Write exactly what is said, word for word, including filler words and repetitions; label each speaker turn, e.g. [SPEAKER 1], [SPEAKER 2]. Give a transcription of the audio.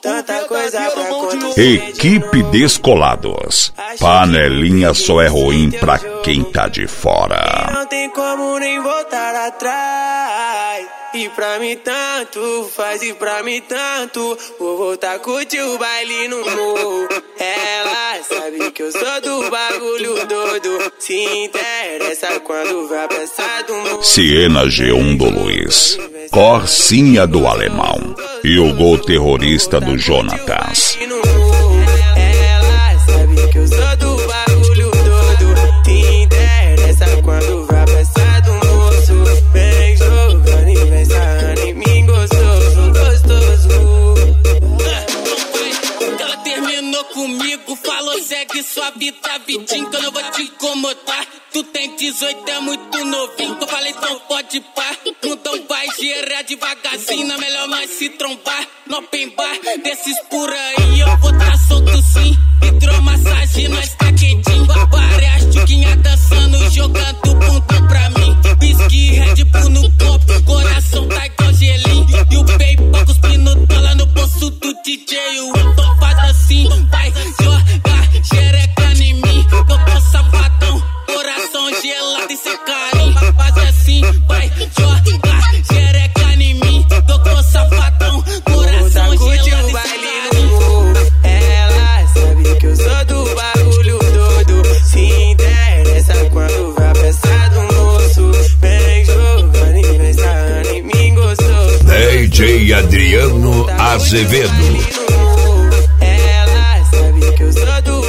[SPEAKER 1] tanta coisa pra acontecer.
[SPEAKER 2] Equipe Descolados. Panelinha só é ruim pra quem tá de fora.
[SPEAKER 1] Não tem como nem voltar atrás. E pra mim tanto faz, e pra mim tanto. Vou voltar a curtir o baile no morro. Ela sabe que eu sou do bagulho doido. Se interessa quando vai passar do morro.
[SPEAKER 2] Siena G um do Luiz, Corsinha do Alemão e o gol terrorista do Jonatas.
[SPEAKER 1] Ela sabe que eu sou do bagulho doido. Se interessa quando vai passar do moço. Vem jogando e vem sarrando em mim gostoso, gostoso.
[SPEAKER 3] Ela terminou comigo, falou segue sua vida, vidinho, que eu não vou te incomodar. Tu tem dezoito, é muito novinho, eu falei então pode pá. Então vai gerar devagarzinho, é melhor nós se trombar. No open bar, desses por aí eu vou tá solto sim. Hidromassagem, nós tá quentinho. Várias chuquinhas dançando, jogando bundão pra mim. Whisky, Red Bull no copo, coração tá igual gelinho. E o PayPal cuspindo dólar no bolso do D J. Eu tô faz assim, vai jogar xereca em mim. Eu tô safadão, coração gelado e sem carinho. Faz assim, vai jogar xereca em mim. Eu tô safadão, coração gelado e sem carinho.
[SPEAKER 1] Ela sabe que eu sou do bagulho doido. Se interessa quando vai passar do moço. Vem jogando e vem sarrando em mim gostoso.
[SPEAKER 2] D J Adriano Azevedo.
[SPEAKER 1] Ela sabe que eu sou do